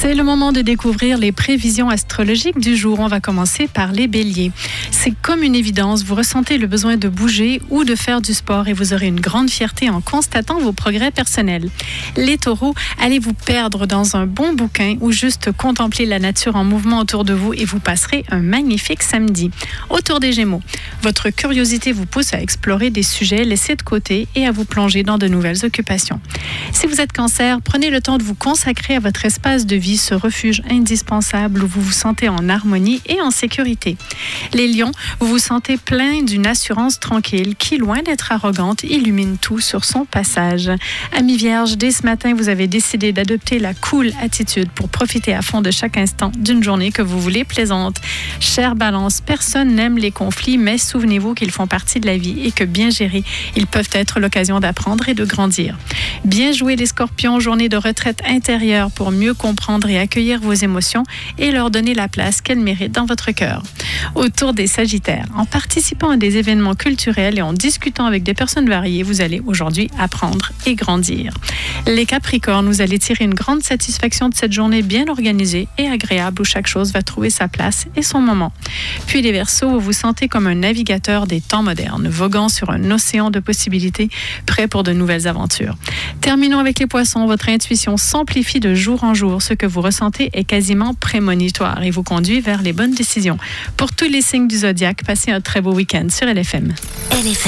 C'est le moment de découvrir les prévisions astrologiques du jour. On va commencer par les béliers. C'est comme une évidence, vous ressentez le besoin de bouger ou de faire du sport et vous aurez une grande fierté en constatant vos progrès personnels. Les taureaux, allez vous perdre dans un bon bouquin ou juste contempler la nature en mouvement autour de vous et vous passerez un magnifique samedi. Autour des gémeaux, votre curiosité vous pousse à explorer des sujets laissés de côté et à vous plonger dans de nouvelles occupations. Si vous êtes cancer, prenez le temps de vous consacrer à votre espace de vie, ce refuge indispensable où vous vous sentez en harmonie et en sécurité. Les lions, vous vous sentez plein d'une assurance tranquille qui, loin d'être arrogante, illumine tout sur son passage. Amis vierges, dès ce matin, vous avez décidé d'adopter la cool attitude pour profiter à fond de chaque instant d'une journée que vous voulez plaisante. Chère balance, personne n'aime les conflits, mais souvenez-vous qu'ils font partie de la vie et que bien gérés, ils peuvent être l'occasion d'apprendre et de grandir. Bien joué les scorpions, journée de retraite intérieure pour mieux comprendre et accueillir vos émotions et leur donner la place qu'elles méritent dans votre cœur. Autour des sagittaires, en participant à des événements culturels et en discutant avec des personnes variées, vous allez aujourd'hui apprendre et grandir. Les capricornes, vous allez tirer une grande satisfaction de cette journée bien organisée et agréable où chaque chose va trouver sa place et son moment. Puis les verseaux, vous vous sentez comme un navigateur des temps modernes, voguant sur un océan de possibilités, prêt pour de nouvelles aventures. Terminons avec les poissons, votre intuition s'amplifie de jour en jour. Ce que vous ressentez est quasiment prémonitoire et vous conduit vers les bonnes décisions. Pour tous les signes du zodiaque, passez un très beau week-end sur LFM.